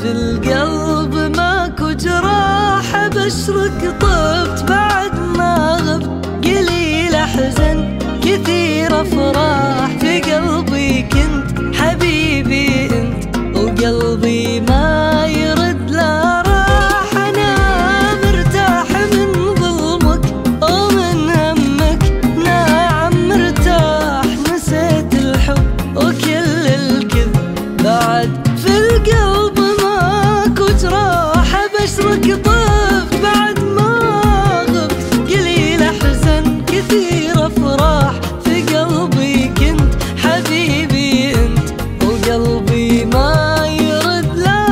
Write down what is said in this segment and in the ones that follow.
في القلب ماكو جراح، ابشرك طبت بعد ما غبت. قليل احزن كثير افراح، في قلبي كنت حبيبي انت، وقلبي ما يرد لا راح. انا مرتاح من ظلمك ومن همك، ناعم مرتاح نسيت الحب وكل الكذب. بعد في القلب ماكو جراح، ابشرك طفت بعد ما غبت. قليل احزن كثير افراح، في قلبي كنت حبيبي انت، وقلبي ما يرد لا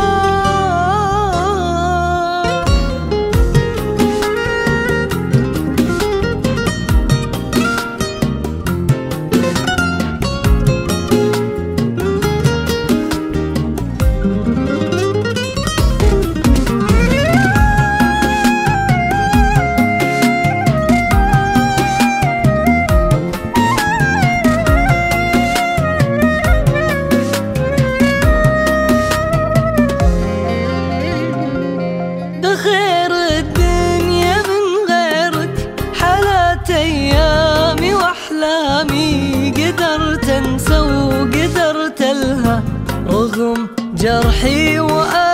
بخير الدنيا من غيرك، حالات ايامي واحلامي قدرت انسى وقدرت الها، رغم جرحي